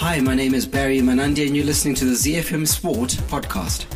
Hi, my name is Barry Manandi and you're listening to the ZFM Sport podcast.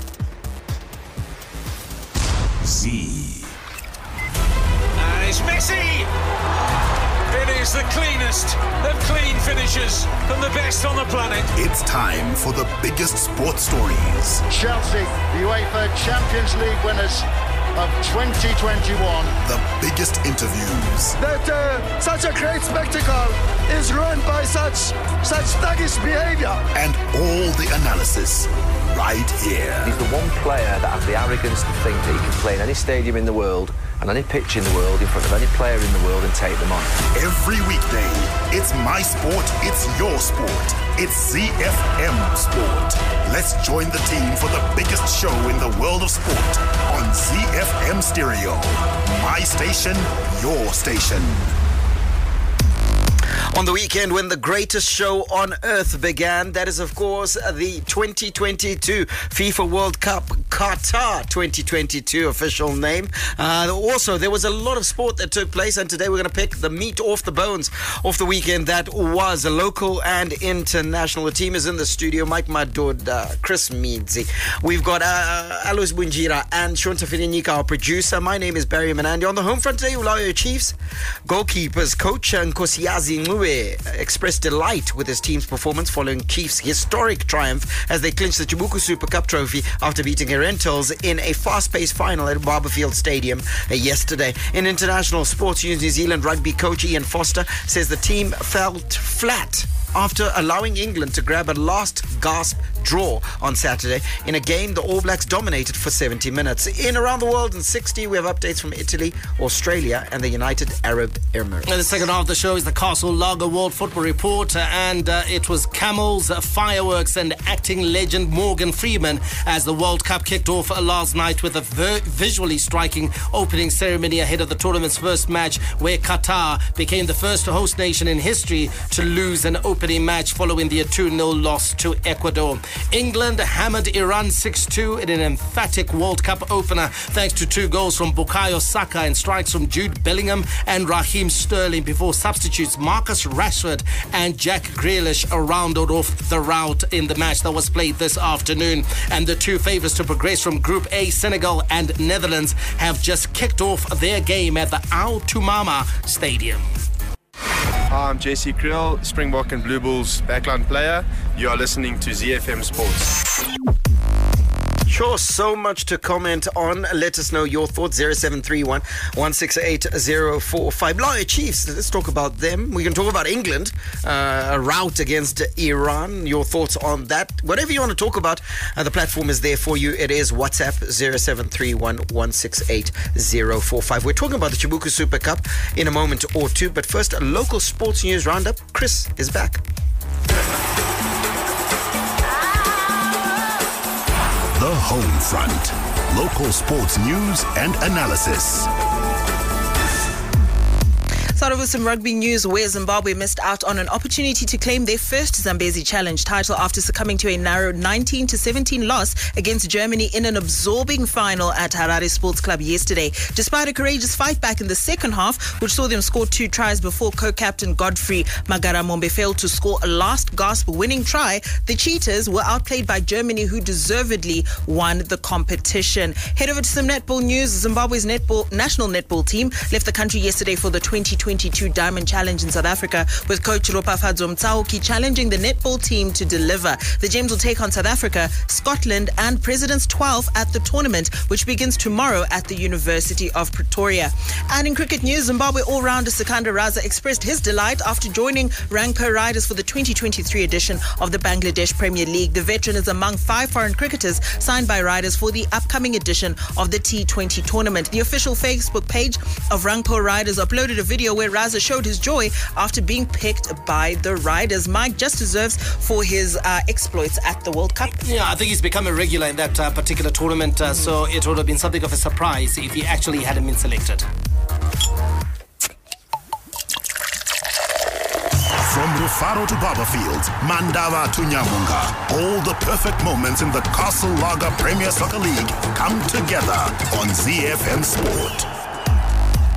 Z. And it's Messi! It is the cleanest of clean finishes and the best on the planet. It's time for the biggest sports stories. Chelsea, the UEFA Champions League winners of 2021. The biggest interviews. That such a great spectacle is ruined by such thuggish behavior. And all the analysis right here. He's the one player that has the arrogance to think that he can play in any stadium in the world and any pitch in the world in front of any player in the world and take them on. Every weekday, it's my sport, it's your sport. It's ZFM Sport. Let's join the team for the biggest show in the world of sport on ZFM Stereo. My station, your station. On the weekend when the greatest show on earth began, that is of course the 2022 FIFA World Cup, Qatar 2022 official name. Also, there was a lot of sport that took place, and today we're going to pick the meat off the bones of the weekend that was local and international. The team is in the studio, Mike Madoda, Chris Midzi. We've got Alois Bunjira and Shonta Fininika, our producer. My name is Barry Manandi. On the home front today, Ulayo Chiefs goalkeepers coach Nkosiyazi Ngube expressed delight with his team's performance following Chiefs' historic triumph as they clinched the Chibuku Super Cup trophy after beating Herentals in a fast-paced final at Barbourfield Stadium yesterday. In international sports, New Zealand rugby coach Ian Foster says the team felt flat after allowing England to grab a last-gasp draw on Saturday in a game the All Blacks dominated for 70 minutes. In Around the World in 60, we have updates from Italy, Australia and the United Arab Emirates. And the second half of the show is the Castle Lager World Football Report, and it was camels, fireworks and acting legend Morgan Freeman as the World Cup kicked off last night with a visually striking opening ceremony ahead of the tournament's first match, where Qatar became the first host nation in history to lose an opening match following the 2-0 loss to Ecuador. England hammered Iran 6-2 in an emphatic World Cup opener thanks to 2 goals from Bukayo Saka and strikes from Jude Bellingham and Raheem Sterling before substitutes Marcus Rashford and Jack Grealish rounded off the rout in the match that was played this afternoon. And the 2 favourites to progress from Group A, Senegal and Netherlands, have just kicked off their game at the Al Tumama Stadium. Hi, I'm JC Krill, Springbok and Blue Bulls backline player. You are listening to ZFM Sports. Sure, so much to comment on. Let us know your thoughts. 0731 168 045. Lawyer Chiefs, let's talk about them. We can talk about England, a rout against Iran. Your thoughts on that. Whatever you want to talk about, the platform is there for you. It is WhatsApp 0731 168 045. We're talking about the Chibuku Super Cup in a moment or two. But first, a local sports news roundup. Chris is back. The Home Front. Local sports news and analysis. Start off with some rugby news where Zimbabwe missed out on an opportunity to claim their first Zambezi Challenge title after succumbing to a narrow 19-17 loss against Germany in an absorbing final at Harare Sports Club yesterday. Despite a courageous fight back in the second half, which saw them score 2 tries before co-captain Godfrey Magaramombe failed to score a last-gasp winning try, the Cheetahs were outplayed by Germany, who deservedly won the competition. Head over to some netball news. Zimbabwe's national netball team left the country yesterday for the 2022 Diamond Challenge in South Africa, with coach Ropafadzo Mtsauki challenging the netball team to deliver. The Gems will take on South Africa, Scotland and President's 12 at the tournament, which begins tomorrow at the University of Pretoria. And in cricket news, Zimbabwe all-rounder Sikandar Raza expressed his delight after joining Rangpo Riders for the 2023 edition of the Bangladesh Premier League. The veteran is among 5 foreign cricketers signed by Riders for the upcoming edition of the T20 tournament. The official Facebook page of Rangpo Riders uploaded a video where Raza showed his joy after being picked by the Riders. Mike just deserves for his exploits at the World Cup. Yeah, I think he's become a regular in that particular tournament, so it would have been something of a surprise if he actually hadn't been selected. From Rufaro to Barbourfield, Mandava to Nyamunga, all the perfect moments in the Castle Lager Premier Soccer League come together on ZFM Sport.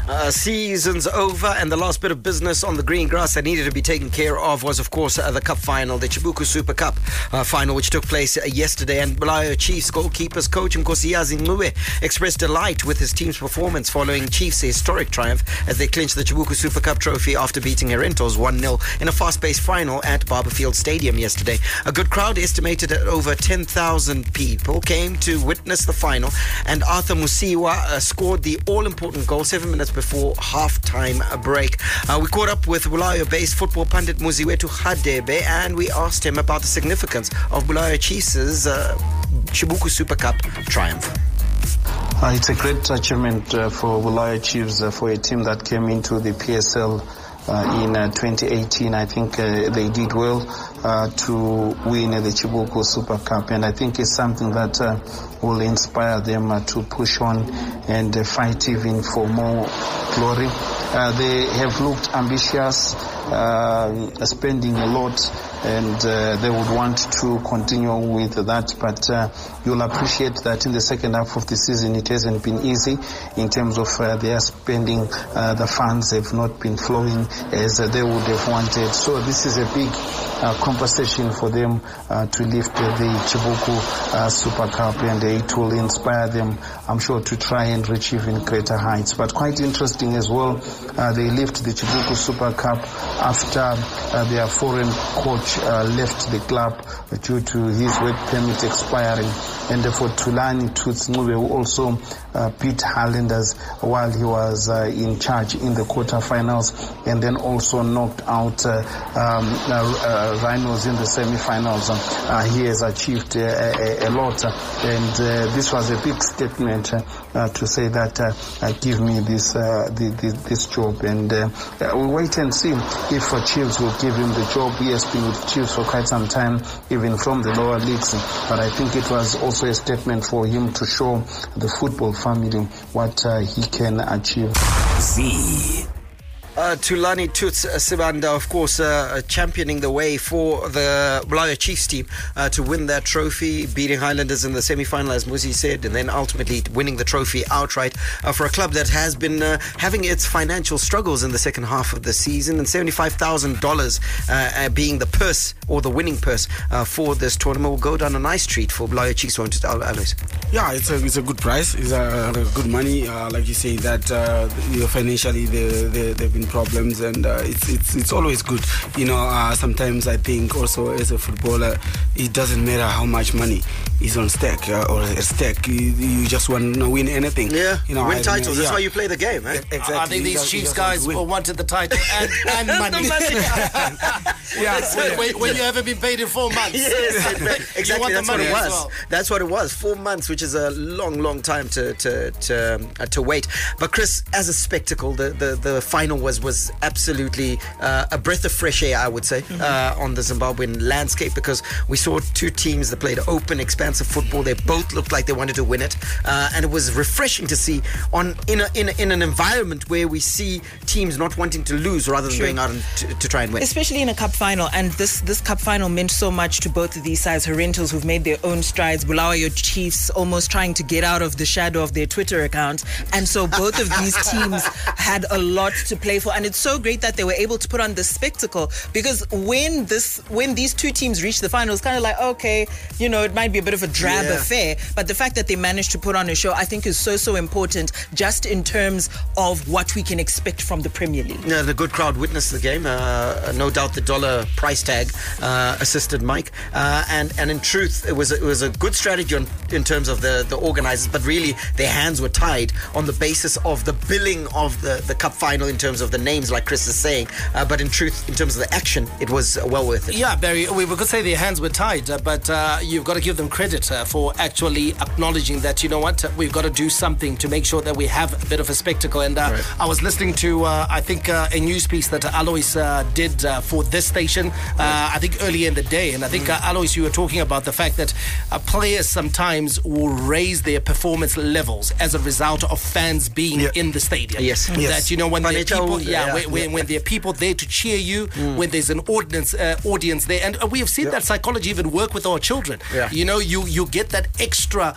Season's over, and the last bit of business on the green grass that needed to be taken care of was, of course, the cup final, the Chibuku Super Cup final, which took place yesterday. And Bulawayo Chiefs goalkeepers coach Nkosiyazi Ncube expressed delight with his team's performance following Chiefs' historic triumph as they clinched the Chibuku Super Cup trophy after beating Herentos 1-0 in a fast-paced final at Barberfield Stadium yesterday. A good crowd, estimated at over 10,000 people, came to witness the final, and Arthur Musiwa scored the all-important goal 7 minutes before half-time break. We caught up with Bulawayo-based football pundit Muziwetu Hadebe, and we asked him about the significance of Bulawayo Chiefs' Chibuku Super Cup triumph. It's a great achievement for Bulawayo Chiefs, for a team that came into the PSL in 2018. I think they did well to win the Chibuku Super Cup, and I think it's something that will inspire them to push on and fight even for more glory. They have looked ambitious, spending a lot, and they would want to continue with that, but you'll appreciate that in the second half of the season it hasn't been easy in terms of their spending. The funds have not been flowing as they would have wanted, so this is a big compensation for them to lift the Chibuku Super Cup, and it will inspire them, I'm sure, to try and reach even greater heights. But quite interesting as well, they lift the Chibuku Super Cup after their foreign coach left the club due to his work permit expiring, and for Tulani Toots Ncube, who also beat Highlanders while he was in charge in the quarterfinals, and then also knocked out Rhinos in the semi-finals. He has achieved a lot, and this was a big statement to say that give me this job, and we'll wait and see if Chiefs will give him the job. He has been with Chiefs for quite some time, even from the lower leagues, but I think it was also a statement for him to show the football family what he can achieve. Tulani Toots Sibanda, of course, championing the way for the Bulawayo Chiefs team to win that trophy, beating Highlanders in the semi-final, as Muzi said, and then ultimately winning the trophy outright for a club that has been having its financial struggles in the second half of the season, and $75,000 being the purse, or the winning purse for this tournament, will go down a nice treat for Bulawayo Chiefs, won't it, Alois? Yeah, it's a good price. It's good money. Like you say, that financially they've been problems, and it's always good. Sometimes I think also as a footballer, it doesn't matter how much money is on stake or at stake. You just want to win anything. Yeah, win titles. That's why you play the game, eh? Exactly. I think these Chiefs guys wanted the title and money. When you haven't been paid in 4 months. Yes, exactly. You want the money what it was. as well. That's what it was. 4 months, which is a long time to wait. But Chris, as a spectacle, the final was absolutely a breath of fresh air, I would say, on the Zimbabwean landscape, because we saw two teams that played open, expansive football. They both looked like they wanted to win it, and it was refreshing to see in an environment where we see teams not wanting to lose rather than going out to try and win. Especially in a cup final, and this cup final meant so much to both of these sides. Herentos, who've made their own strides, Bulawayo Chiefs almost trying to get out of the shadow of their Twitter account, and so both of these teams had a lot to play for, and it's so great that they were able to put on this spectacle, because when these two teams reach the final, it's kind of like, okay, it might be a bit of a drab affair, but the fact that they managed to put on a show, I think, is so important, just in terms of what we can expect from the Premier League. Yeah, the good crowd witnessed the game. No doubt the dollar price tag assisted Mike, and in truth, it was a good strategy in terms of the organisers, but really their hands were tied on the basis of the billing of the cup final in terms of the names, like Chris is saying, but in truth, in terms of the action, it was well worth it. Yeah, Barry, we could say their hands were tied, but you've got to give them credit for actually acknowledging that, we've got to do something to make sure that we have a bit of a spectacle. And I was listening to, I think, a news piece that Alois did for this station, I think earlier in the day, and I think, Alois, you were talking about the fact that players sometimes will raise their performance levels as a result of fans being in the stadium. Yes. That, when Panecha, when there are people there to cheer you, when there's an audience there. And we have seen that psychology even work with our children. Yeah. You know, you get that extra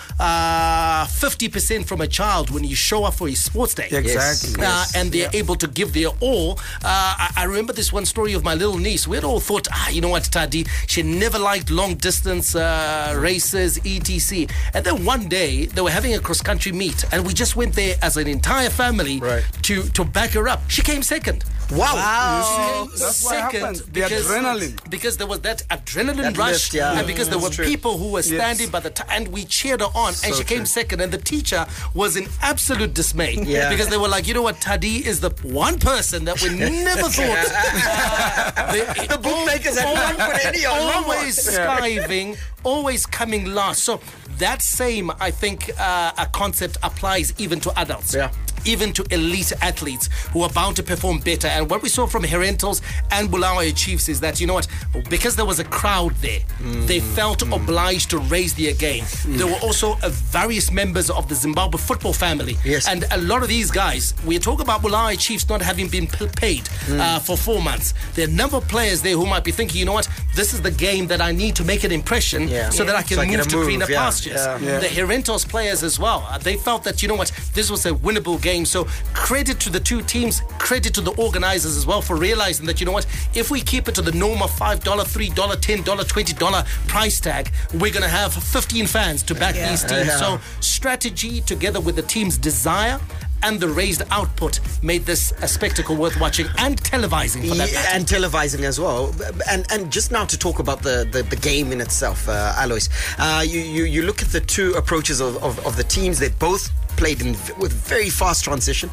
50% from a child when you show up for his sports day. Exactly. And they're able to give their all. I remember this one story of my little niece. We had all thought, you know what, Tadi, she never liked long distance races, etc. And then one day they were having a cross-country meet, and we just went there as an entire family to back her up. She came second. Wow. That's what happened. The adrenaline. Because there was that adrenaline rush, and because there were people who were standing by the time, and we cheered her on, and she came second, and the teacher was in absolute dismay because they were like, you know what, Tadi is the one person that we never thought the bookmakers had not put any on. Always striving, always coming last. So that same, I think, a concept applies even to adults. Yeah. Even to elite athletes who are bound to perform better. And what we saw from Herentals and Bulawayo Chiefs is that, you know what, because there was a crowd there, they felt obliged to raise their game. There were also various members of the Zimbabwe football family. Yes. And a lot of these guys, we talk about Bulawayo Chiefs not having been paid for 4 months. There are a number of players there who might be thinking, you know what, this is the game that I need to make an impression so that I can move to greener pastures. The Herentals players as well, they felt that, you know what, this was a winnable game. So credit to the two teams, credit to the organizers as well for realizing that, you know what, if we keep it to the normal $5, $3, $10, $20 price tag, we're going to have 15 fans to back these teams. So strategy together with the team's desire and the raised output made this a spectacle worth watching and televising for that matter. And televising as well. And just now to talk about the game in itself, Alois, you look at the two approaches of the teams. They both played with very fast transition,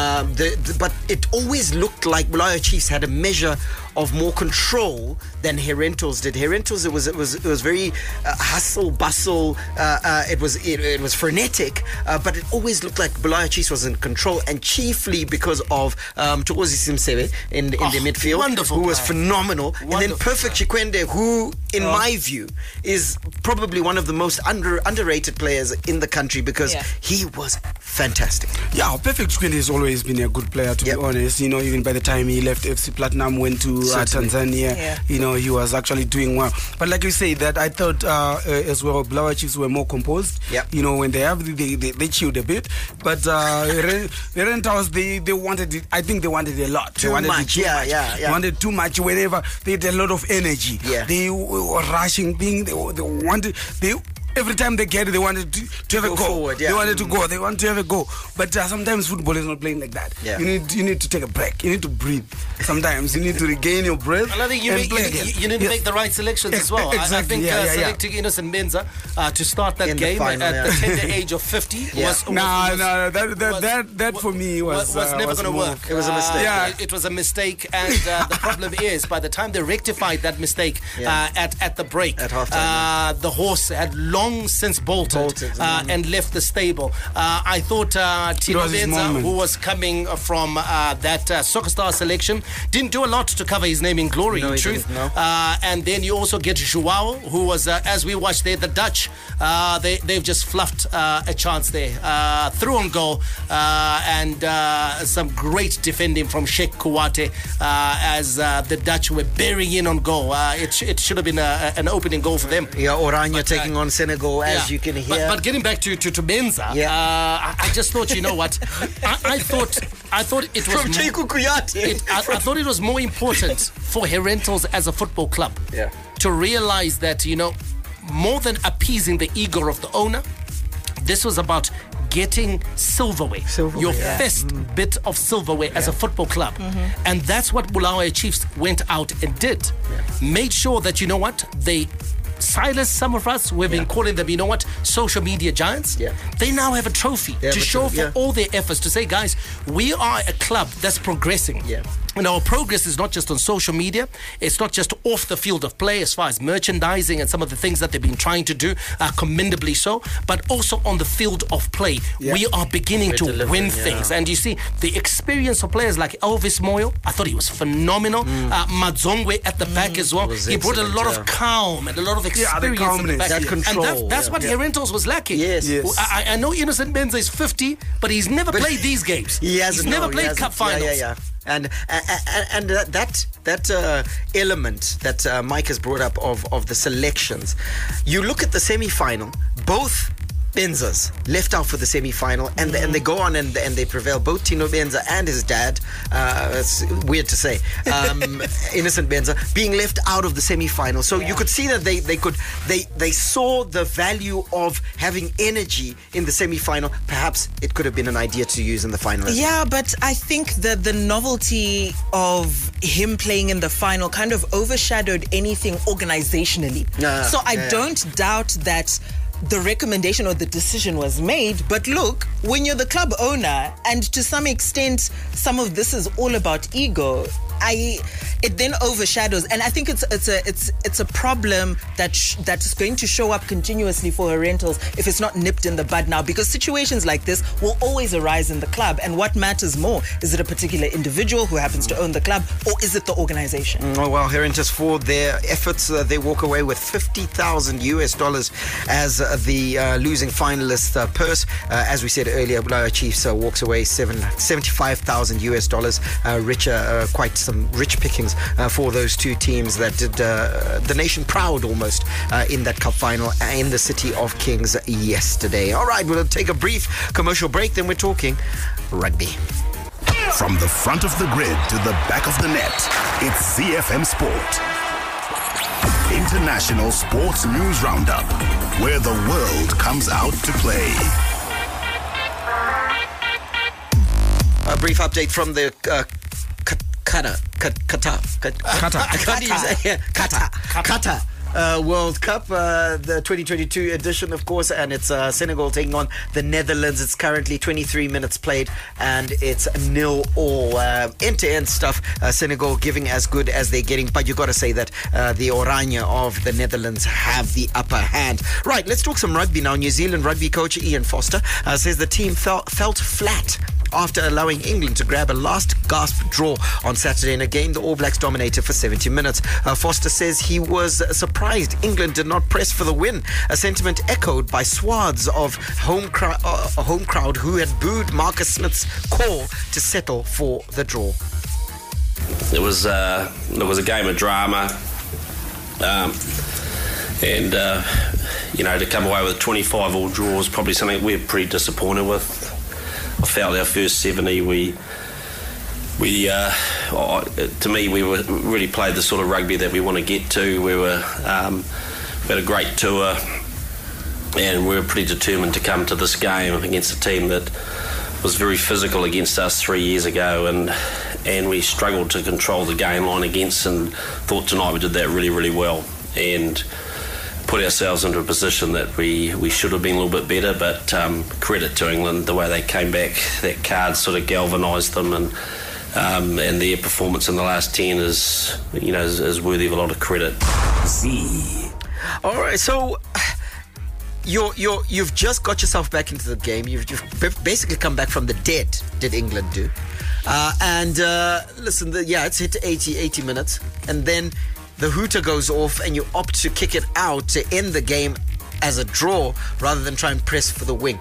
but it always looked like Bulawayo Chiefs had a measure of more control than Herentals did. Herentals, it was very hustle bustle. It was frenetic, but it always looked like Bulawayo Chiefs was in control, and chiefly because of Thokosi Simsebe in the midfield, who was phenomenal, and then Perfect Chikwende, who, in my view, is probably one of the most underrated players in the country because he was fantastic. Yeah, Perfect Chikwende has always been a good player, to be honest. You know, even by the time he left FC Platinum, went to Tanzania, you know, he was actually doing well. But like you say, that I thought as well, Bulawayo Chiefs were more composed. You know, when they chilled a bit. But Herentals, they wanted it. I think they wanted a lot. Too much. They wanted too much. Whenever they had a lot of energy, they were rushing things. They wanted. Every time they get it, they wanted to have a go. Forward, They wanted to go. They want to have a go. But sometimes football is not playing like that. You need to take a break. You need to breathe. Sometimes you need to regain your breath. And I think you need to make the right selections as well. Exactly. I think selecting Innocent Menza to start that game at the tender age of 50 was that for me was never going to work. It was a mistake. It was a mistake, and the problem is, by the time they rectified that mistake at the break, at halftime, the horse had long since bolted and left the stable. I thought Tino Menza, who was coming from that Soccer Star selection, didn't do a lot to cover his name in glory, in truth. And then you also get Joao, who was, as we watched there, the Dutch, they've just fluffed a chance there. Through on goal, and some great defending from Sheikh Kouate as the Dutch were bearing in on goal. It should have been an opening goal for them. Oranje taking on Senegal, as you can hear. But getting back to Menza, I just thought, you know what, I thought it was from Cheku Kuyate. I thought it was more important for Herentals as a football club to realize that, you know, more than appeasing the ego of the owner, this was about getting silverware, your first bit of silverware as a football club. And that's what Bulawayo Chiefs went out and did. Made sure that, you know what, they silenced some of us. We've been calling them, you know what, social media giants. They now have a trophy to show for all their efforts, to say, guys, we are a club that's progressing. And our progress is not just on social media. It's not just off the field of play as far as merchandising and some of the things that they've been trying to do, commendably so, but also on the field of play. We are beginning to win things. And you see, the experience of players like Elvis Moyo, I thought he was phenomenal. Madzongwe at the back as well. He brought a lot of calm and a lot of experience at the back. That control. And that's what Herentals was lacking. I know Innocent Menza is 50, but he's never played these games. He's never played cup finals. And that element that Mike has brought up of the selections, you look at the semi-final, both Benzas left out for the semi-final, and they go on and they prevail. Both Tino Benza and his dad, it's weird to say, Innocent Benza, being left out of the semi-final. So you could see that they saw the value of having energy in the semi-final. Perhaps it could have been an idea to use in the final. Yeah, but I think that the novelty of him playing in the final kind of overshadowed anything organizationally. So I don't doubt that the recommendation or the decision was made, but look, when you're the club owner, and to some extent some of this is all about ego, it then overshadows, and I think it's a problem that's going to show up continuously for her rentals if it's not nipped in the bud now, because situations like this will always arise in the club, and what matters more, is it a particular individual who happens to own the club, or is it the organization? Oh well, Herentals, for their efforts, they walk away with $50,000 as the losing finalist purse. As we said earlier, Bulawayo Chiefs walks away $75,000 richer, quite some rich pickings for those two teams that did the nation proud almost in that cup final in the city of Kings yesterday. All right, we'll take a brief commercial break, then we're talking rugby. From the front of the grid to the back of the net, it's ZFM Sport. International Sports News Roundup, where the world comes out to play. A brief update from the Qatar World Cup, the 2022 edition, of course, and it's Senegal taking on the Netherlands. It's currently 23 minutes played, and it's 0-0. End-to-end stuff. Senegal giving as good as they're getting, but you got to say that the Oranje of the Netherlands have the upper hand. Right, let's talk some rugby now. New Zealand rugby coach Ian Foster says the team felt flat after allowing England to grab a last-gasp draw on Saturday in a game the All Blacks dominated for 70 minutes. Foster says he was surprised England did not press for the win, a sentiment echoed by swaths of a home crowd who had booed Marcus Smith's call to settle for the draw. It was a game of drama, and to come away with 25 all draws, probably something we're pretty disappointed with. I felt our first 70, to me, we really played the sort of rugby that we want to get to. We had a great tour, and we were pretty determined to come to this game against a team that was very physical against us 3 years ago, and we struggled to control the game line against, and thought tonight we did that really, really well, and put ourselves into a position that we should have been a little bit better, but credit to England, the way they came back. That card sort of galvanised them, and their performance in the last 10 is worthy of a lot of credit. All right, so you've just got yourself back into the game. You've basically come back from the dead. Did England do? Listen, it's hit 80 minutes, and then the hooter goes off and you opt to kick it out to end the game as a draw rather than try and press for the win.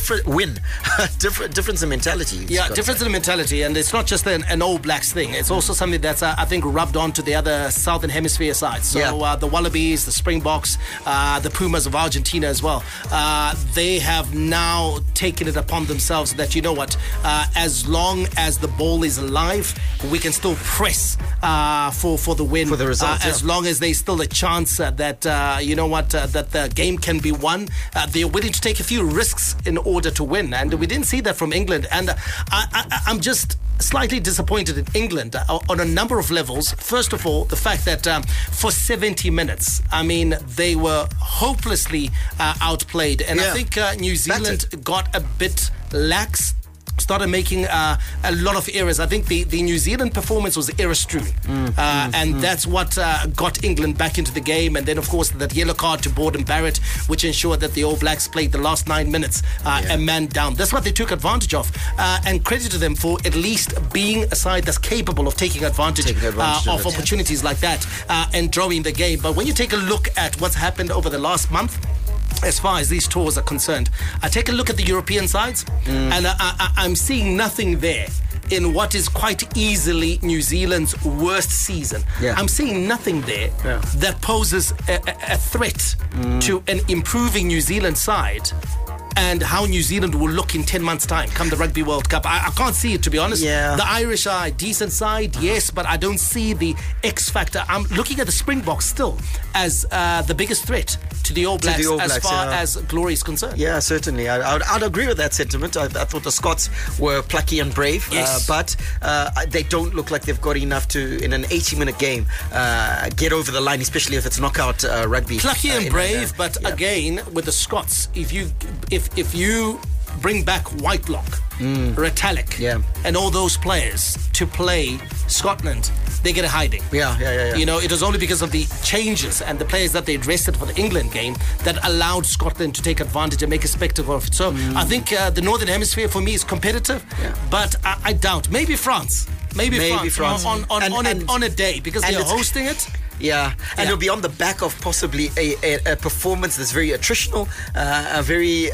Difference in mentality. Yeah, difference in mentality, and it's not just an All Blacks thing. It's also something that's I think rubbed on to the other Southern Hemisphere sides. So the Wallabies, the Springboks, the Pumas of Argentina as well. They have now taken it upon themselves that, you know what, as long as the ball is alive, we can still press for the win. For the result, as long as there's still a chance that that the game can be won. They're willing to take a few risks in order to win, and we didn't see that from England, and I'm just slightly disappointed in England on a number of levels. First of all, the fact that for 70 minutes, I mean, they were hopelessly outplayed, and I think New Zealand got a bit lax, started making a lot of errors. I think the New Zealand performance was error-strewn, and that's what got England back into the game. And then, of course, that yellow card to Borden Barrett, which ensured that the All Blacks played the last 9 minutes a man down. That's what they took advantage of, and credit to them for at least being a side that's capable of taking advantage of opportunities like that and drawing the game. But when you take a look at what's happened over the last month, as far as these tours are concerned, I take a look at the European sides, and I'm seeing nothing there in what is quite easily New Zealand's worst season. Yeah. I'm seeing nothing there that poses a threat to an improving New Zealand side and how New Zealand will look in 10 months' time come the Rugby World Cup. I can't see it, to be honest. Yeah. The Irish are a decent side, yes, but I don't see the X factor. I'm looking at the Springboks still as the biggest threat to the All Blacks, as far as glory is concerned. Yeah, certainly. I'd agree with that sentiment. I thought the Scots were plucky and brave, but they don't look like they've got enough to, in an 80-minute game, get over the line, especially if it's knockout rugby. Plucky and brave, but again, with the Scots, if you bring back Whitelock, Retallick, and all those players to play Scotland, they get a hiding. Yeah. You know, it was only because of the changes and the players that they rested for the England game that allowed Scotland to take advantage and make a spectacle of it. So I think the Northern Hemisphere for me is competitive, but I doubt. Maybe France. Maybe France. On a day, because they are hosting it. Yeah, and it'll be on the back of possibly a performance that's very attritional, a very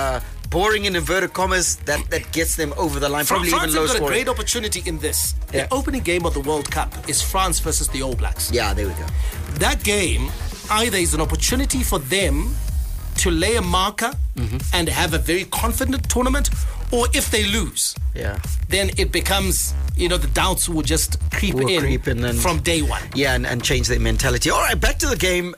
boring in inverted commas that gets them over the line. Probably France even low have got scoring. a great opportunity in this. The opening game of the World Cup is France versus the All Blacks. Yeah, there we go. That game either is an opportunity for them to lay a marker and have a very confident tournament, or if they lose, then it becomes, the doubts will just creep in and from day one. Yeah, and change their mentality. All right, back to the game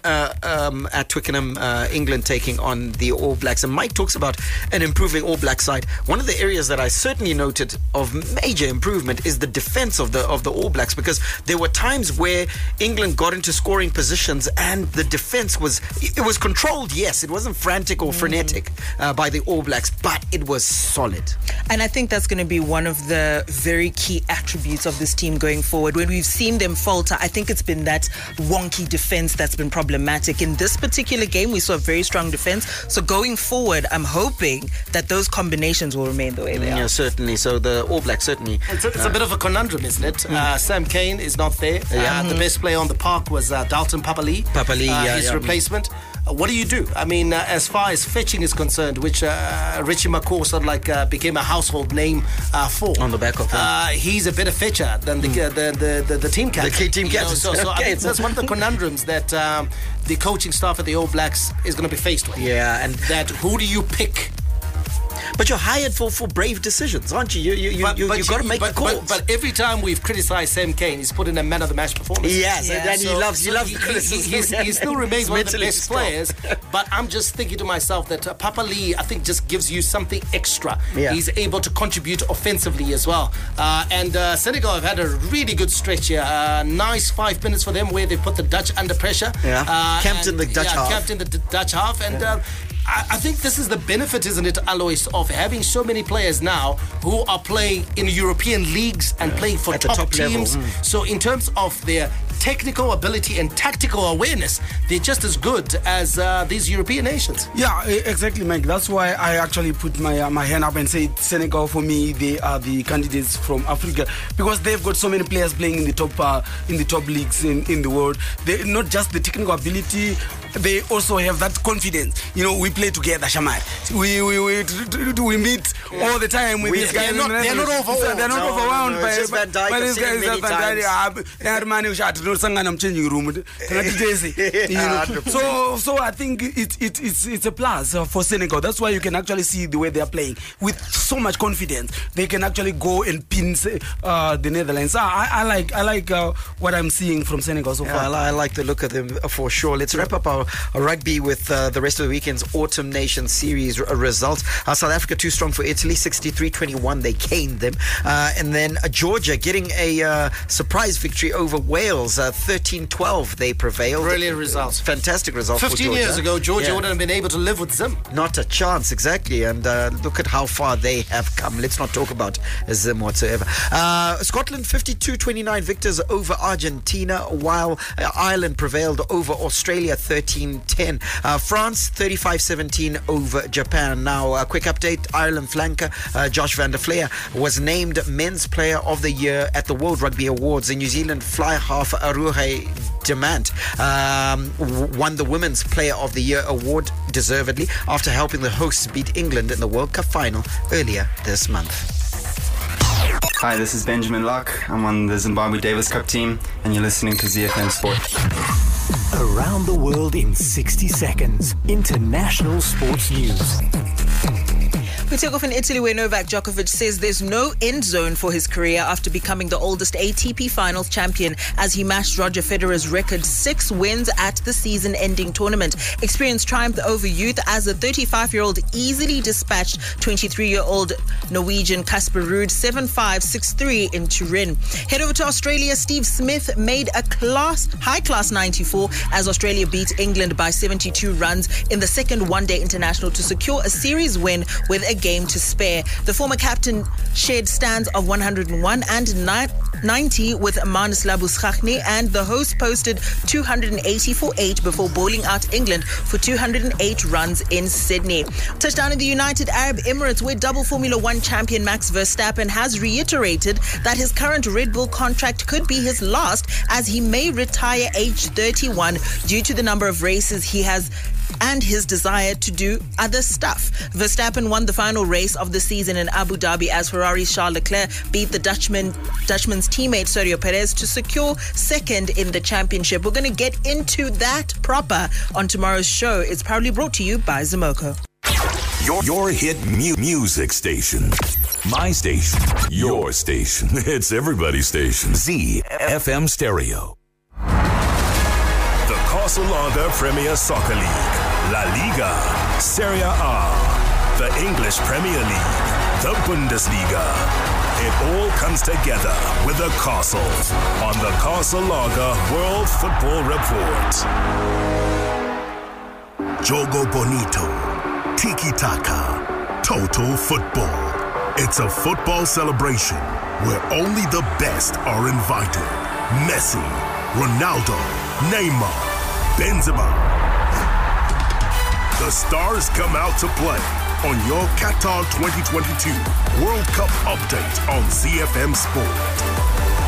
at Twickenham, England taking on the All Blacks. And Mike talks about an improving All Black side. One of the areas that I certainly noted of major improvement is the defense of the All Blacks, because there were times where England got into scoring positions and the defense was controlled. Yes, it wasn't frantic or frenetic by the All Blacks, but it was solid. And I think that's going to be one of the very key attributes of this team going forward. When we've seen them falter, I think it's been that wonky defense that's been problematic. In this particular game, we saw a very strong defense. So going forward, I'm hoping that those combinations will remain the way they are. Yeah, certainly. So the All Blacks certainly... It's a bit of a conundrum, isn't it? Sam Cane is not there. The best player on the park was Dalton Papali'i. His replacement. What do you do? I mean, as far as fetching is concerned, which Richie McCaw sort of like became a household name for. On the back of that. He's a better fetcher than the team captain. The team captain. So I think that's one of the conundrums that the coaching staff at the All Blacks is going to be faced with. Yeah, and that who do you pick? But you're hired for brave decisions, aren't you? You've got to make the calls. But every time we've criticised Sam Cane, he's put in a man of the match performance. Yes, and he loves the criticism. He still remains one of the best players. But I'm just thinking to myself that Papali'i, I think, just gives you something extra. Yeah. He's able to contribute offensively as well. And Senegal have had a really good stretch here. Nice 5 minutes for them where they put the Dutch under pressure. Camped in the Dutch half. Camped in the Dutch half. And I think this is the benefit, isn't it, Alois, of having so many players now who are playing in European leagues and playing for top teams. So in terms of their technical ability and tactical awareness, they're just as good as these European nations. Yeah, exactly, Mike. That's why I actually put my hand up and say Senegal, for me, they are the candidates from Africa, because they've got so many players playing in the top leagues in the world. They not just the technical ability, they also have that confidence. We play together, Shamar. We meet all the time with these guys. They're not overwhelmed by these guys. I'm changing room. So I think it's a plus for Senegal. That's why you can actually see the way they are playing with so much confidence. They can actually go and pin the Netherlands. I like what I'm seeing from Senegal so far. I like the look of them for sure. Let's wrap up our rugby with the rest of the weekend's Autumn Nation Series results. South Africa too strong for Italy, 63-21. They caned them. And then Georgia getting a surprise victory over Wales, 13-12. They prevailed. Brilliant results. Fantastic results. 15 years ago, Georgia wouldn't have been able to live with Zim. Not a chance, exactly. And look at how far they have come. Let's not talk about Zim whatsoever. Scotland 52-29 victors over Argentina, while Ireland prevailed over Australia 13-10. France 35-17 over Japan. Now, a quick update. Ireland flanker Josh van der Fleer was named Men's Player of the Year at the World Rugby Awards. The New Zealand fly half Aruhe Demant won the Women's Player of the Year award deservedly after helping the hosts beat England in the World Cup final earlier this month. Hi, this is Benjamin Locke. I'm on the Zimbabwe Davis Cup team, and you're listening to ZFM Sport. Around the world in 60 seconds. International sports news. We take off in Italy, where Novak Djokovic says there's no end zone for his career after becoming the oldest ATP Finals champion as he matched Roger Federer's record 6 wins at the season-ending tournament. Experience triumphed over youth as the 35-year-old easily dispatched 23-year-old Norwegian Casper Ruud 7-5, 6-3 in Turin. Head over to Australia. Steve Smith made a high-class 94 as Australia beat England by 72 runs in the second one-day international to secure a series win with a game to spare. The former captain shared stands of 101 and 90 with Manus Labuschagne, and the host posted 280 for 8 before bowling out England for 208 runs in Sydney. Touchdown in the United Arab Emirates, where double Formula One champion Max Verstappen has reiterated that his current Red Bull contract could be his last, as he may retire aged 31 due to the number of races he has and his desire to do other stuff. Verstappen won the final race of the season in Abu Dhabi as Ferrari's Charles Leclerc beat the Dutchman's teammate Sergio Perez to secure second in the championship. We're going to get into that proper on tomorrow's show. It's proudly brought to you by Zimoco. Your hit music station. My station. Your station. It's everybody's station. ZFM Stereo. Casalaga Premier Soccer League, La Liga, Serie A, the English Premier League, the Bundesliga. It all comes together with the Castle on the Casalaga World Football Report. Jogo Bonito, Tiki Taka, Total Football. It's a football celebration where only the best are invited. Messi, Ronaldo, Neymar, Benzema. The stars come out to play on your Qatar 2022 World Cup update on ZFM Sport.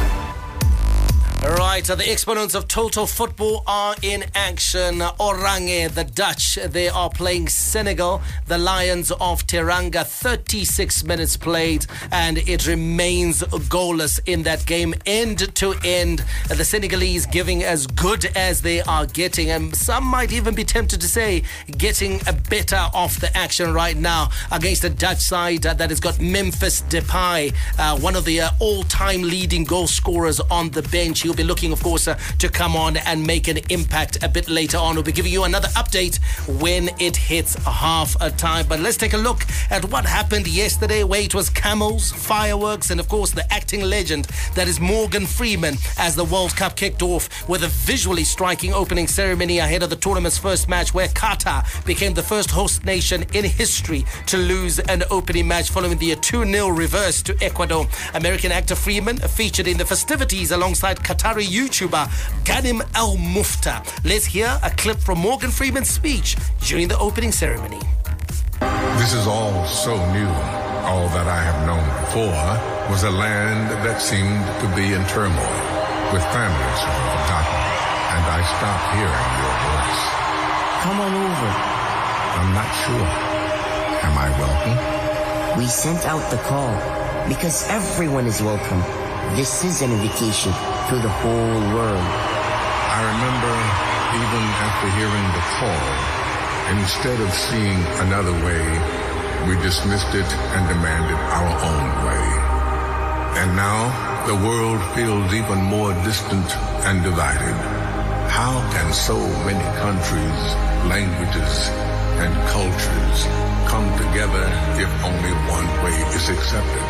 Right, the exponents of total football are in action. Oranje, the Dutch, they are playing Senegal. The Lions of Teranga, 36 minutes played, and it remains goalless in that game, end to end. The Senegalese giving as good as they are getting, and some might even be tempted to say getting a better off the action right now against a Dutch side that has got Memphis Depay, one of the all-time leading goal scorers on the bench. He'll be looking, of course, to come on and make an impact a bit later on. We'll be giving you another update when it hits half a time. But let's take a look at what happened yesterday, where it was camels, fireworks, and of course the acting legend that is Morgan Freeman, as the World Cup kicked off with a visually striking opening ceremony ahead of the tournament's first match, where Qatar became the first host nation in history to lose an opening match following the 2-0 reverse to Ecuador. American actor Freeman featured in the festivities alongside Qatari YouTuber Ghanem Al Mufta. Let's hear a clip from Morgan Freeman's speech during the opening ceremony. This is all so new. All that I have known before was a land that seemed to be in turmoil, with families forgotten, and I stopped hearing your voice. Come on over. I'm not sure. Am I welcome? We sent out the call because everyone is welcome. This is an invitation to the whole world. I remember, even after hearing the call, instead of seeing another way, we dismissed it and demanded our own way. And now, the world feels even more distant and divided. How can so many countries, languages, and cultures come together if only one way is accepted?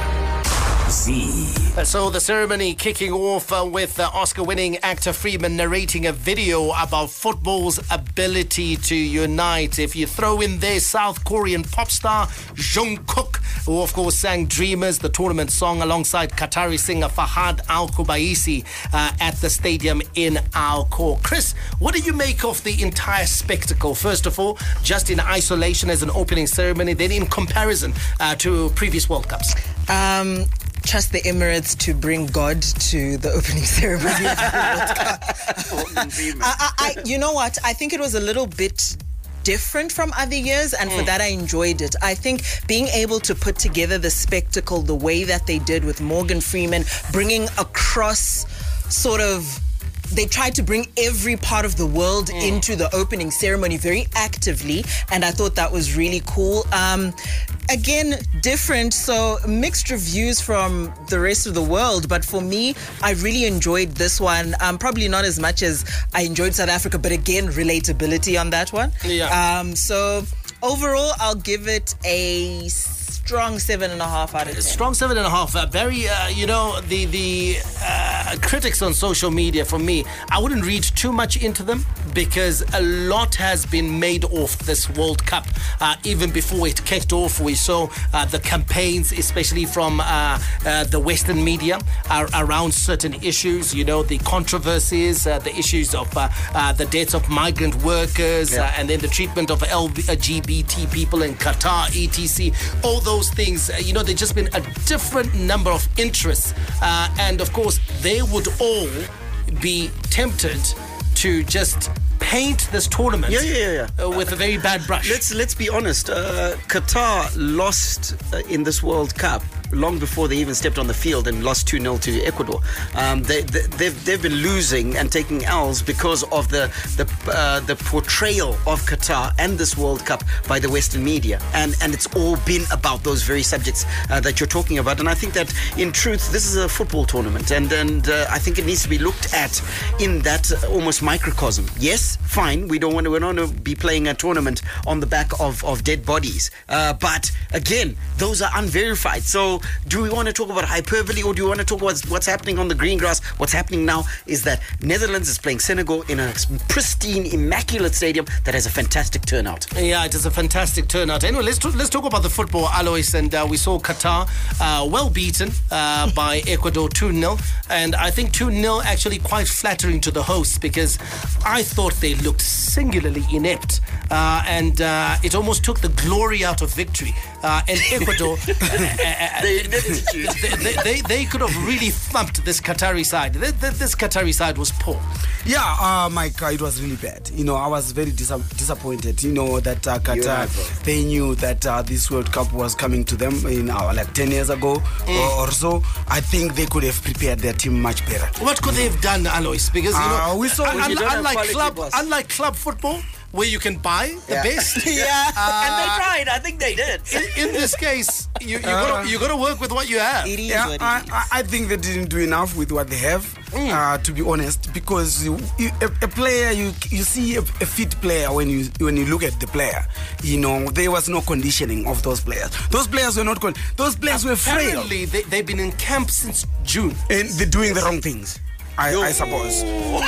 So the ceremony kicking off with Oscar-winning actor Freeman narrating a video about football's ability to unite. If you throw in there South Korean pop star Jungkook, who of course sang Dreamers, the tournament song, alongside Qatari singer Fahad Al-Kubaisi at the stadium in Alcor. Chris, what do you make of the entire spectacle? First of all, just in isolation as an opening ceremony, then in comparison to previous World Cups? Trust the Emirates to bring God to the opening ceremony of the World Cup. You know what? I think it was a little bit different from other years, and for that I enjoyed it. I think being able to put together the spectacle the way that they did with Morgan Freeman, bringing across sort of, they tried to bring every part of the world into the opening ceremony very actively, and I thought that was really cool. Again, different, so mixed reviews from the rest of the world, but for me, I really enjoyed this one. Probably not as much as I enjoyed South Africa, but again, relatability on that one. Yeah. So overall, I'll give it a strong 7.5 out of 10. Strong 7.5. Barry, the critics on social media, for me, I wouldn't read too much into them because a lot has been made of this World Cup. Even before it kicked off, we saw the campaigns, especially from the Western media, around certain issues, the controversies, the issues of the deaths of migrant workers, and then the treatment of LGBT people in Qatar, etc. All those things, there's just been a different number of interests, and of course they would all be tempted to just paint this tournament with a very bad brush. Let's be honest. Qatar lost in this World Cup long before they even stepped on the field and lost 2-0 to Ecuador. They've been losing and taking L's because of the portrayal of Qatar and this World Cup by the Western media, and it's all been about those very subjects that you're talking about. And I think that in truth this is a football tournament, and I think it needs to be looked at in that almost microcosm. Yes, fine, we don't want to be playing a tournament on the back of dead bodies, but again, those are unverified. So do we want to talk about hyperbole, or do we want to talk about what's happening on the green grass? What's happening now is that Netherlands is playing Senegal in a pristine, immaculate stadium that has a fantastic turnout. Yeah, it is a fantastic turnout. Anyway, let's talk about the football, Alois. And we saw Qatar well beaten by Ecuador 2-0. And I think 2-0 actually quite flattering to the hosts, because I thought they looked singularly inept. And it almost took the glory out of victory. And Ecuador, they could have really thumped this Qatari side. This Qatari side was poor. Yeah, Mike, it was really bad. I was very disappointed. That Qatar, they knew that this World Cup was coming to them like 10 years ago or so. I think they could have prepared their team much better. What could they have done, Alois? Because we saw unlike club football, where you can buy the best. And they tried. I think they did. In this case, you got to work with what you have. It is what it is. I think they didn't do enough with what they have, to be honest, because a player, you see a fit player when you look at the player. There was no conditioning of those players. Those players were not those players were frail. Apparently, they've been in camp since June. And they're doing the wrong things. I suppose.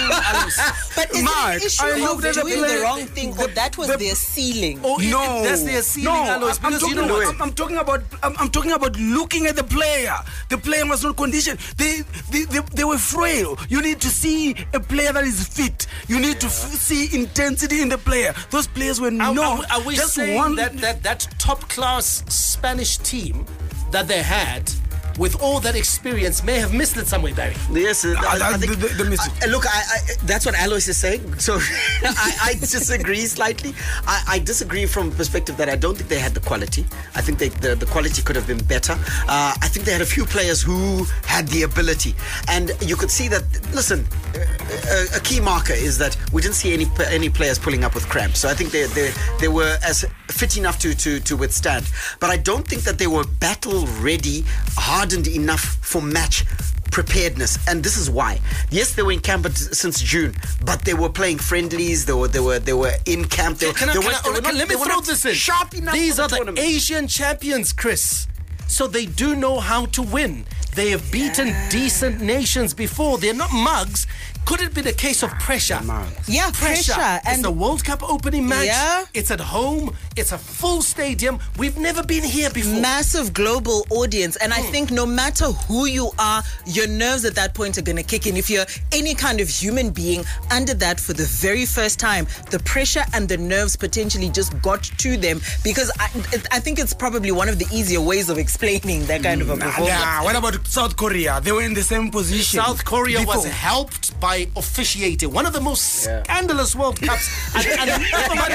But is it an issue of doing the wrong thing, or that was their ceiling? No, that's their ceiling, Alois. I'm talking about looking at the player. The player was not conditioned. They were frail. You need to see a player that is fit. You need to see intensity in the player. Those players were not. Are we just saying that top class Spanish team that they had, with all that experience, may have missed it somewhere, Barry? Yes, I think they missed it. Look, that's what Alois is saying. So I disagree slightly. I disagree from the perspective that I don't think they had the quality. I think the quality could have been better. I think they had a few players who had the ability, and you could see that. Listen, a key marker is that we didn't see any players pulling up with cramps. So I think they were as fit enough to withstand. But I don't think that they were battle ready, hardened enough for match preparedness, and this is why. Yes, they were in camp since June, but they were playing friendlies. They were in camp. Let me throw this in. Sharp enough. These are the Asian champions, Chris. So they do know how to win. They have beaten decent nations before. They're not mugs. Could it be a case of pressure? Yeah, pressure. It's the World Cup opening match. Yeah. It's at home. It's a full stadium. We've never been here before. Massive global audience. And I think no matter who you are, your nerves at that point are going to kick in. If you're any kind of human being under that for the very first time, the pressure and the nerves potentially just got to them, because I think it's probably one of the easier ways of explaining that kind of a performance. Yeah, what about South Korea? They were in the same position. South Korea was helped by by officiating one of the most scandalous World Cups. And never want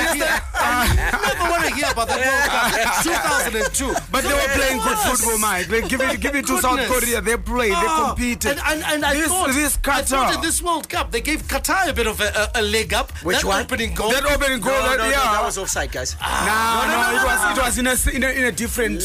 to hear about the World Cup 2002. But they were playing good football, Mike. Give it to South Korea. They played, they competed. And I thought in this World Cup they gave Qatar a bit of a leg up. Which that one? Opening goal. That opening goal. No, that was offside, guys. It was in a different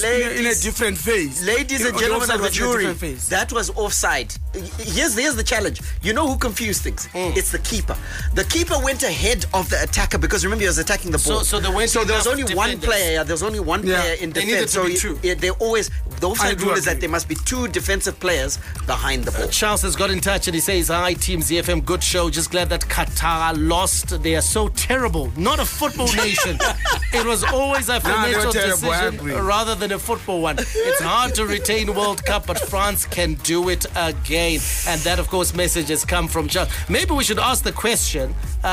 phase. Ladies and gentlemen of the jury, that was offside. Here's the challenge. You know who confused things? It's the keeper. The keeper went ahead of the attacker because remember he was attacking the ball. So there was only one player. There's only one player in defense. So they always the offside rule is that there must be two defensive players behind the ball. Charles has got in touch and he says, "Hi Team ZFM, good show. Just glad that Qatar lost. They are so terrible. Not a football nation. It was always a financial decision rather than a football one. It's hard to retain World Cup, but France can do it again." And that, of course, message has come from Charles. Maybe we should ask the question,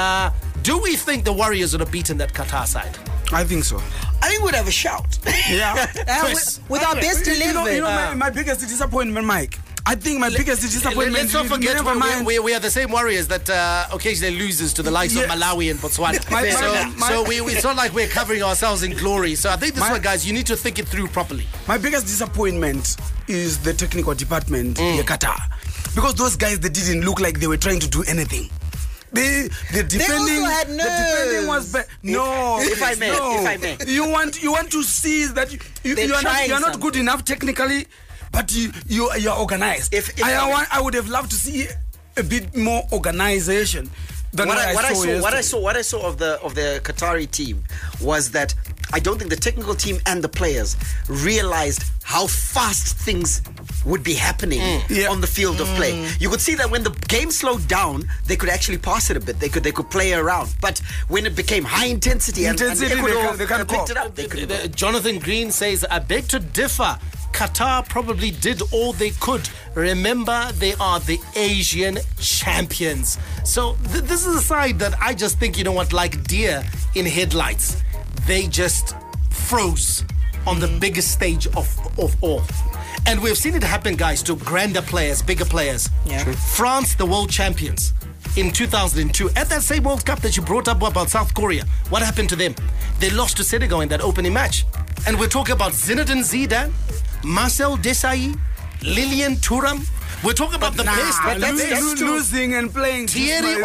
do we think the Warriors would have beaten that Qatar side? I think so. I think we'd have a shout. Yeah. With our best 11. You know my biggest disappointment, Mike. I think my biggest disappointment. Let's not forget we are the same Warriors that occasionally loses to the likes of Malawi and Botswana. It's not like we're covering ourselves in glory. So I think this one, guys, you need to think it through properly. My biggest disappointment is the technical department in Qatar, because those guys, they didn't look like they were trying to do anything. The defending was bad. No, if I may. You want to see that you're not good enough technically, but you're organized. I would have loved to see a bit more organization than what I saw of the Qatari team was that I don't think the technical team and the players realized how fast things would be happening on the field of play. You could see that when the game slowed down, they could actually pass it a bit. They could play around. But when it became high intensity, and Ecuador picked it up, they could. Jonathan Green says, "I beg to differ. Qatar probably did all they could. Remember, they are the Asian champions." So this is a side that I just think, like deer in headlights. They just froze on the biggest stage of all. And we've seen it happen, guys, to grander players, bigger players. Yeah. France, the world champions in 2002. At that same World Cup that you brought up about South Korea, what happened to them? They lost to Senegal in that opening match. And we're talking about Zinedine Zidane, Marcel Desailly, Lilian Thuram. We're talking about the best. But that's losing and playing. Thierry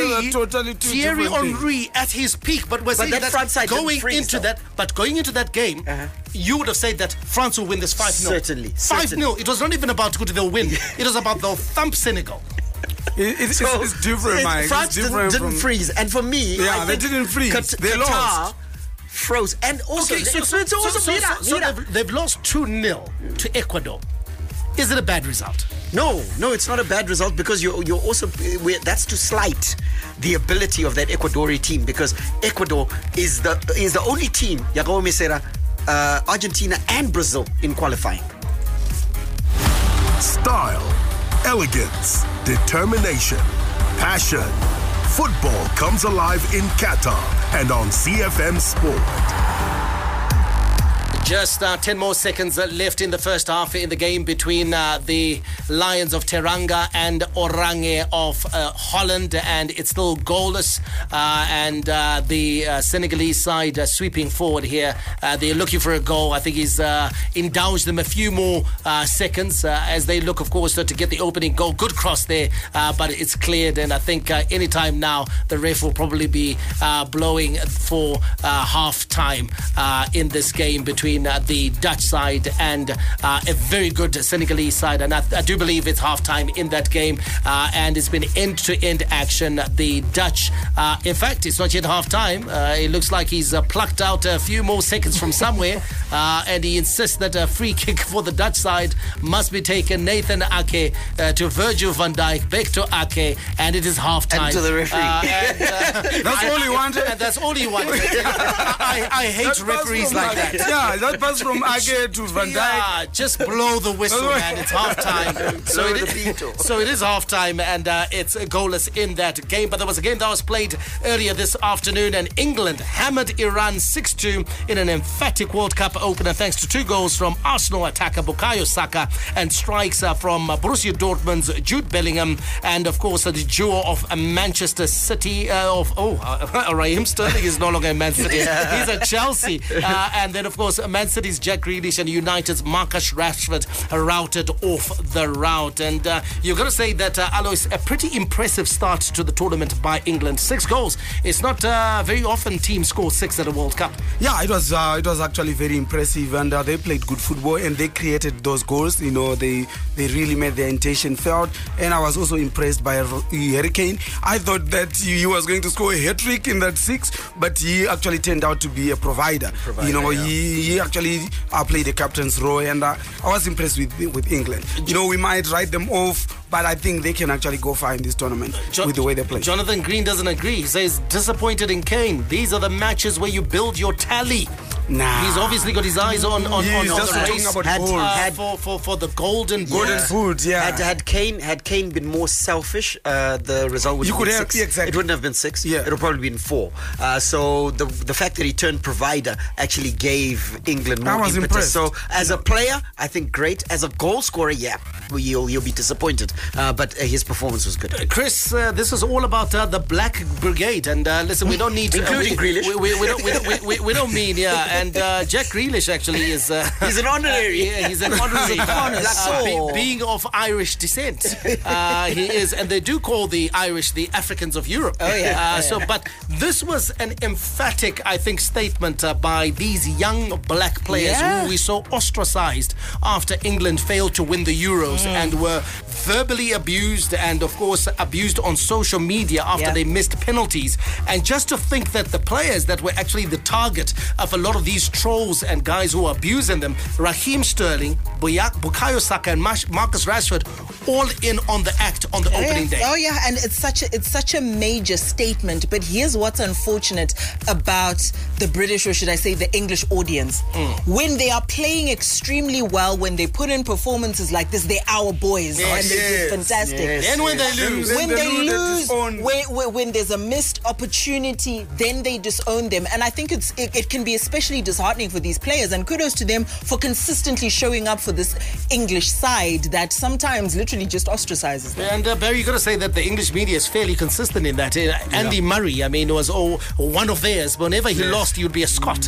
Henry at his peak. But we're saying that going into that game, you would have said that France will win this 5-0. Certainly. 5-0. It was not even about who they'll win. It was about they'll thump Senegal. It's different, Mike. France didn't freeze. And for me, they didn't freeze. They lost. Froze. And also, they've lost 2-0 to Ecuador. Is it a bad result? No, it's not a bad result because you're also that's to slight the ability of that Ecuadorian team, because Ecuador is the only team, Yago Mesera, Argentina and Brazil in qualifying. Style, elegance, determination, passion. Football comes alive in Qatar and on ZFM Sport. Just 10 more seconds left in the first half in the game between the Lions of Teranga and Oranje of Holland, and it's still goalless. And the Senegalese side sweeping forward here. They're looking for a goal. I think he's indulged them a few more seconds as they look, of course, to get the opening goal. Good cross there, but it's cleared. And I think anytime now the ref will probably be blowing for half-time in this game between the Dutch side and a very good Senegalese side, and I do believe it's half-time in that game, and it's been end-to-end action. The Dutch, in fact, it's not yet half-time. It looks like he's plucked out a few more seconds from somewhere, and he insists that a free kick for the Dutch side must be taken. Nathan Ake to Virgil van Dijk, back to Ake, and it is half-time. And to the referee. That's all he wanted. And that's all he wanted. I hate referees like that. Yeah, that pass from Ake to Van Dijk. Yeah, just blow the whistle, man. It's halftime. So it is halftime, and it's goalless in that game. But there was a game that was played earlier this afternoon, and England hammered Iran 6-2 in an emphatic World Cup opener, thanks to 2 goals from Arsenal attacker Bukayo Saka and strikes from Borussia Dortmund's Jude Bellingham, and of course the duo of Manchester City Raheem Sterling is no longer in Man City. He's at Chelsea, and then of course Man City's Jack Grealish and United's Marcus Rashford routed off the route. And you've got to say that Alois, a pretty impressive start to the tournament by England. 6 goals. It's not very often teams score 6 at a World Cup. Yeah, it was actually very impressive, and they played good football and they created those goals. You know, they really made their intention felt, and I was also impressed by Harry Kane. I thought that he was going to score a hat-trick in that 6, but he actually turned out to be a provider. You know, he actually played a captain's role, and I was impressed with England. You know, we might write them off, but I think they can actually go far in this tournament with the way they play. Jonathan Green doesn't agree. He says, disappointed in Kane. These are the matches where you build your tally. Nah. He's obviously got his eyes on the race for the golden boot. Yeah. Had Kane been more selfish, the result would have been 6. Exactly. It wouldn't have been 6. Yeah. It would probably been 4. So the fact that he turned provider actually gave England more impetus. Impressed. So as a player, I think great. As a goal scorer, you'll be disappointed. But his performance was good. Chris, this is all about the Black Brigade, and listen, we don't need including Grealish. We don't mean And Jack Grealish actually is... he's an honorary. He's an honorary. Being of Irish descent. He is. And they do call the Irish the Africans of Europe. Oh, yeah. But this was an emphatic, I think, statement by these young black players who we saw ostracized after England failed to win the Euros and were verbally abused and, of course, abused on social media after they missed penalties. And just to think that the players that were actually the target of a lot of these trolls and guys who are abusing them, Raheem Sterling, Bukayo Saka and Marcus Rashford, all in on the act on the opening day. Oh yeah, and it's such a major statement. But here's what's unfortunate about the British, or should I say the English audience. When they are playing extremely well, when they put in performances like this, they're our boys. And they're fantastic. And when they lose. When there's a missed opportunity, then they disown them. And I think it can be especially disheartening for these players, and kudos to them for consistently showing up for this English side that sometimes literally just ostracizes them. And Barry, you got to say that the English media is fairly consistent in that. Andy Murray, I mean, was one of theirs. Whenever he lost, he would be a Scot.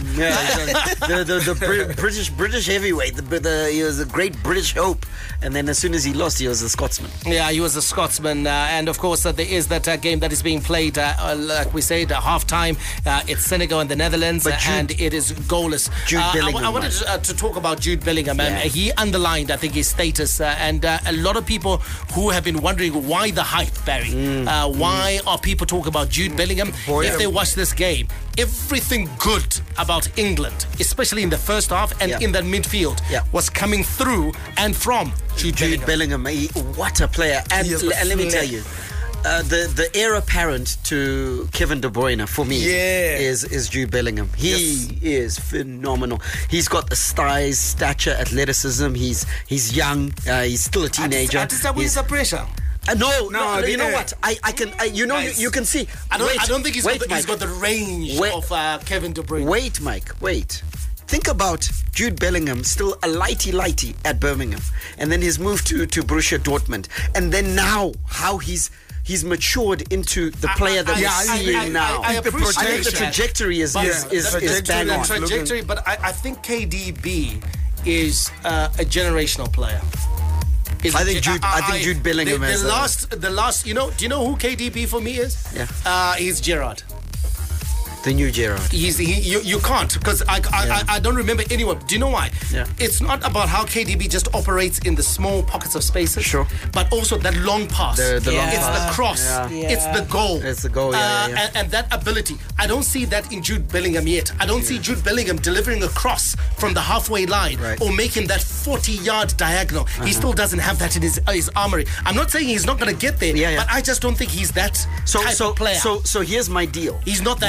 The British heavyweight. He was a great British hope, and then as soon as he lost, he was a Scotsman. Yeah, he was a Scotsman, and of course there is that game that is being played, like we said, half time. It's Senegal and the Netherlands, and it is goalless. I wanted to talk about Jude Bellingham. He underlined, I think, his status, and a lot of people who have been wondering why the hype, Barry. Why are people talking about Jude Bellingham? If they watch this game, everything good about England, especially in the first half and in that midfield, was coming through and from Jude Bellingham. What a player. And let me tell you, the heir apparent to Kevin De Bruyne for me is Jude Bellingham. He is phenomenal. He's got the size, stature, athleticism. He's young. He's still a teenager. He's a pressure. No. You know what? You can see. I don't think he's got the range of Kevin De Bruyne. Wait, Mike. Wait. Think about Jude Bellingham, still a lighty at Birmingham, and then his move to Borussia Dortmund, and then now how he's matured into the player that we're seeing now. I think the trajectory is bang on. Trajectory, but I think KDB is a generational player. I think Jude Bellingham is the last. Do you know who KDB for me is? Yeah. He's Gerrard. The new Gerrard. You can't, because I don't remember anyone. Do you know why? Yeah. It's not about how KDB just operates in the small pockets of spaces. Sure. But also that long pass. The long it's pass. The cross. Yeah. It's the goal. It's the goal, And that ability. I don't see that in Jude Bellingham yet. I don't see Jude Bellingham delivering a cross from the halfway line or making that 40-yard diagonal. He still doesn't have that in his armory. I'm not saying he's not going to get there, but I just don't think he's that type of player. So here's my deal. He's not that dynamic.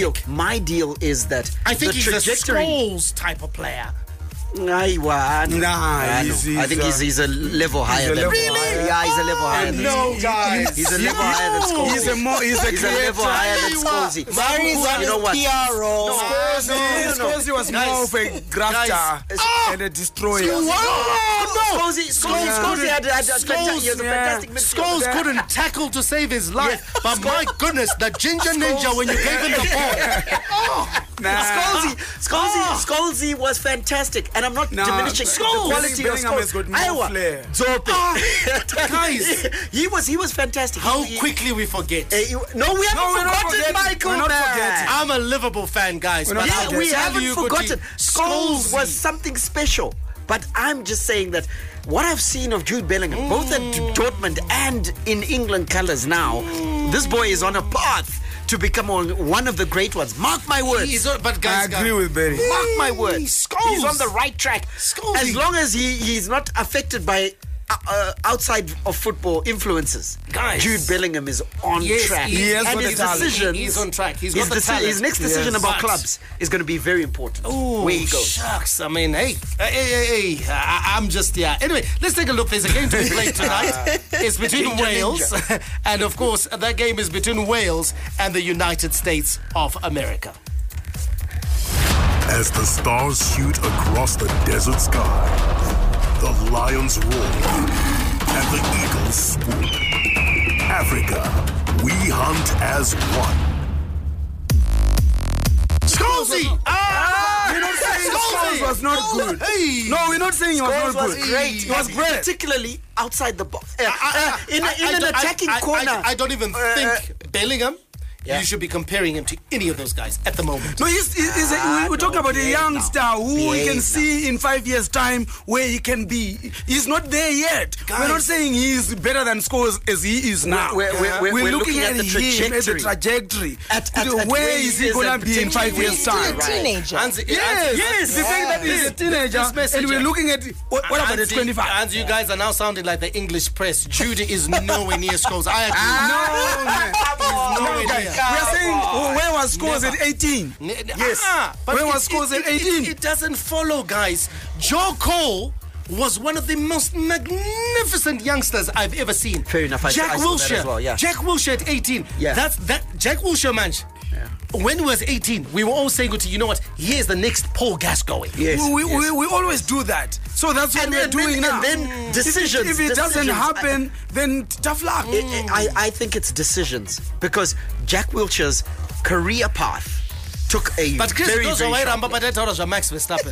My deal is that I think the he's a trajectory. Scholes type of player. I think he's a level higher than Really? Yeah, he's a level higher than guys. He's a level higher than Scholes. He's a level higher than Scholes. You know what? Scholes was more of a grafter and a destroyer. Scholes had a fantastic midfield. Scholes couldn't tackle to save his life, but my goodness, the ginger ninja when you gave him the ball. Scholesy was fantastic, and I'm not diminishing the quality of Scholes. Guys, he was fantastic. How quickly we forget. We haven't forgotten, Michael. We're not forgetting. I'm a Liverpool fan, guys. We haven't forgotten. Scholes was something special. But I'm just saying that what I've seen of Jude Bellingham, both at Dortmund and in England colours now, this boy is on a path to become one of the great ones. Mark my words. I agree with Barry. Mark my words. He's on the right track. As long as he's not affected by outside of football influences. Guys, Jude Bellingham is on track. He has got the talent. He's on track. He's got the talent. His next decision about clubs is going to be very important. Where he goes. Shucks. I mean, hey. I'm just, Anyway, let's take a look. There's a game to be played tonight. It's between Wales. And, of course, that game is between Wales and the United States of America. As the stars shoot across the desert sky, the lions roar and the eagles swoop. Africa, we hunt as one. Scholesy! We're not saying Scholes was not good. No, we're not saying he was not good. Great. He was great. Particularly outside the box. In an attacking corner. I don't even think Bellingham. You should be comparing him to any of those guys at the moment. No, we're talking about a youngster who we can see in 5 years' time where he can be. He's not there yet. Guys, we're not saying he's better than Scholes as he is now. We're looking at the trajectory. Where is he going to be in 5 years' time? He's a teenager. Yes. The fact that he's a teenager, and we're looking at what about the 25? And you guys are now sounding like the English press. Judy is nowhere near Scholes. I agree. No, guys. We are saying, where was Scholes at 18? Yes. But where was Scholes at 18? It doesn't follow, guys. Joe Cole was one of the most magnificent youngsters I've ever seen. Fair enough. Jack Wilshere. Well, Jack Wilshere at 18. Yeah. Jack Wilshere, man. When he was 18, we were all saying, you know what? Here's the next Paul Gascoigne. Yes. We always do that. So that's what we're doing now. And then decisions. If it doesn't happen, then tough luck. I think it's decisions. Because Jack Wilshere's career path took a but Chris, very, those very short path. Max Verstappen.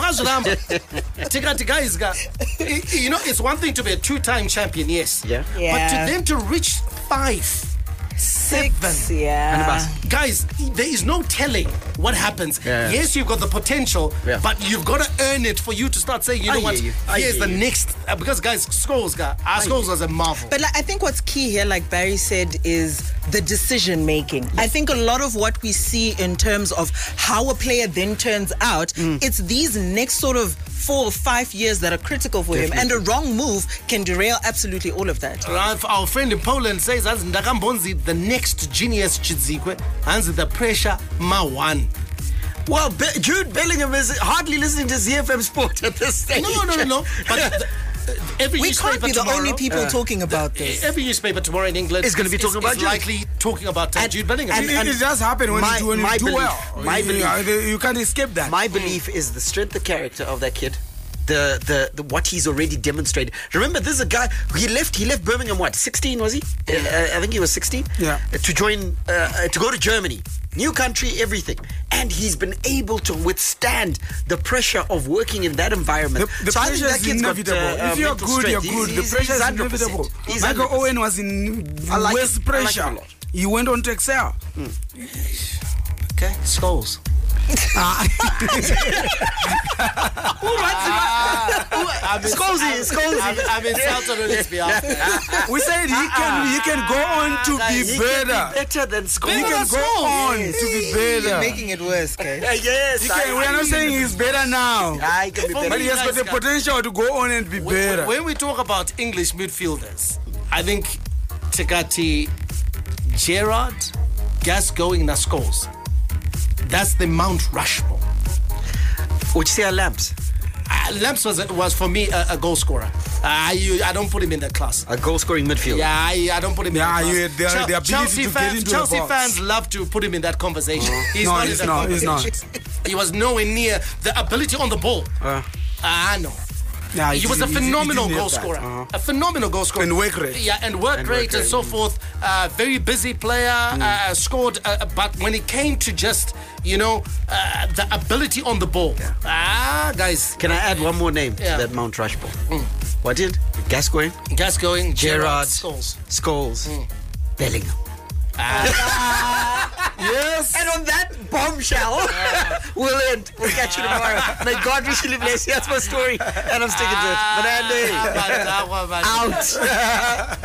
You know, it's one thing to be a two-time champion, yes. Yeah. But to them to reach 5, 7. Guys, there is no telling what happens. Yes, you've got the potential, but you've got to earn it for you to start saying, you know what, here's the next. Because, guys, Scholes was a marvel. But I think what's key here, like Barry said, is the decision making. I think a lot of what we see in terms of how a player then turns out, it's these next sort of 4 or 5 years that are critical for him, and a wrong move can derail absolutely all of that. Our friend in Poland says, the next genius Chidzikwe, and the pressure ma one. Well, Jude Bellingham is hardly listening to ZFM Sport at this stage. No. But we can't be the only people talking about this. Every newspaper tomorrow in England is going to be talking about likely talking about Jude Bellingham. And it does happen when you do well. My belief, you can't escape that. My belief is the strength of character of that kid. The what he's already demonstrated. Remember, this is a guy. He left Birmingham. What, 16 was he? I think he was 16. Yeah. To join to go to Germany, new country, everything, and he's been able to withstand the pressure of working in that environment. The pressure is inevitable. If you're good, you're good. The pressure is inevitable. Michael Owen was in worse pressure. He went on to excel. Okay, Scholes. I'm insulted on his behalf. We said he can go on to be better. Better than Scholes. He can go on to be better. You're making it worse, okay? Yes. We are not saying he's better now. He can be better. But he has got the potential to go on and be better. When we talk about English midfielders, I think Tekati, Gerrard, Gascoigne, and Scholes. That's the Mount Rushmore. Would you say Lamps? Lamps was for me a goal scorer. I don't put him in that class. A goal-scoring midfielder. Yeah, I don't put him in that class. The ability to get into Chelsea the box. fans love to put him in that conversation. He's No, not he's in that not, he's conversation. He was nowhere near the ability on the ball. No. Yeah, he was a phenomenal he didn't goal have that. scorer. A phenomenal goal scorer. And work rate. Yeah, and work rate and so forth. Very busy player, scored. But when it came to just, the ability on the ball. Guys. Can I add one more name to that Mount Rushmore? What did? Gascoigne, Gerrard, Scholes, Bellingham. Yes. And on that bombshell, we'll end. We'll catch you tomorrow. May God richly bless you. That's my story. And I'm sticking to it. Manandi. Out.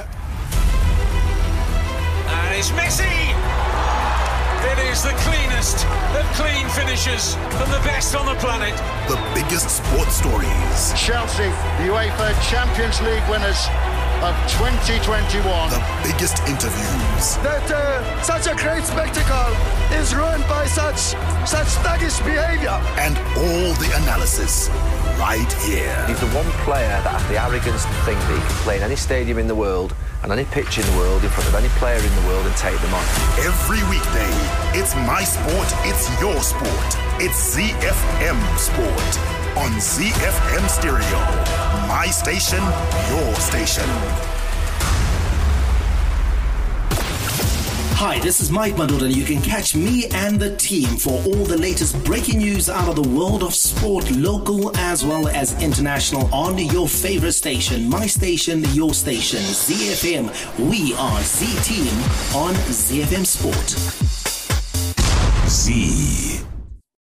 And it's Messi. It is the cleanest of clean finishes from the best on the planet. The biggest sports stories. Chelsea, UEFA Champions League winners of 2021. The biggest interviews. That such a great spectacle is ruined by such thuggish behavior. And all the analysis right here. He's the one player that has the arrogance to think that he can play in any stadium in the world and any pitch in the world in front of any player in the world and take them on. Every weekday, it's my sport, it's your sport. It's ZFM Sport on ZFM Stereo. My station, your station. Hi, this is Mike Madoda, and you can catch me and the team for all the latest breaking news out of the world of sport, local as well as international, on your favorite station, my station, your station, ZFM. We are Z Team on ZFM Sport. Z